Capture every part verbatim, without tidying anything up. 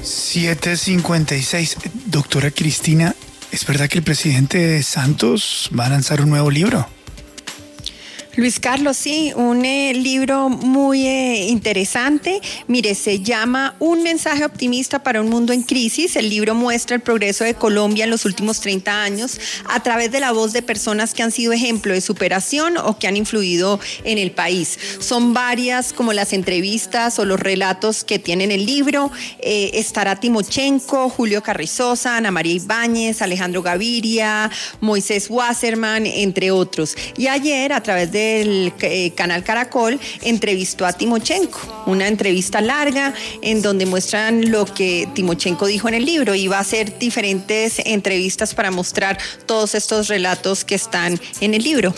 siete cincuenta y seis. Doctora Cristina, ¿es verdad que el presidente Santos va a lanzar un nuevo libro? Luis Carlos, sí, un eh, libro muy eh, interesante. Mire, se llama Un mensaje optimista para un mundo en crisis. El libro muestra el progreso de Colombia en los últimos treinta años a través de la voz de personas que han sido ejemplo de superación o que han influido en el país. Son varias como las entrevistas o los relatos que tienen el libro. Eh, estará Timochenko, Julio Carrizosa, Ana María Ibáñez, Alejandro Gaviria, Moisés Wasserman, entre otros. Y ayer, a través de el eh, canal Caracol, entrevistó a Timochenko, una entrevista larga en donde muestran lo que Timochenko dijo en el libro, y va a hacer diferentes entrevistas para mostrar todos estos relatos que están en el libro.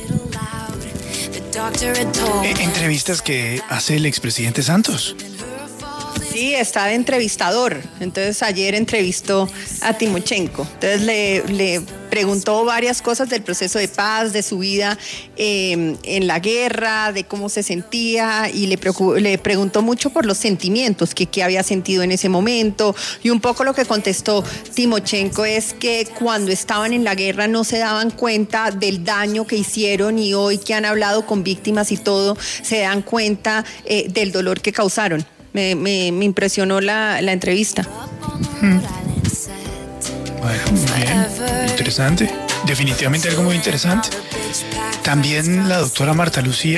Eh, entrevistas que hace el expresidente Santos. Sí, está de entrevistador. Entonces ayer entrevistó a Timochenko. Entonces le, le preguntó varias cosas del proceso de paz, de su vida eh, en la guerra, de cómo se sentía, y le, le preguntó mucho por los sentimientos, que qué había sentido en ese momento. Y un poco lo que contestó Timochenko es que cuando estaban en la guerra no se daban cuenta del daño que hicieron, y hoy que han hablado con víctimas y todo, se dan cuenta eh, del dolor que causaron. Me, me, me impresionó la, la entrevista. Hmm. Bueno, muy bien, interesante. Definitivamente algo muy interesante. También la doctora Marta Lucía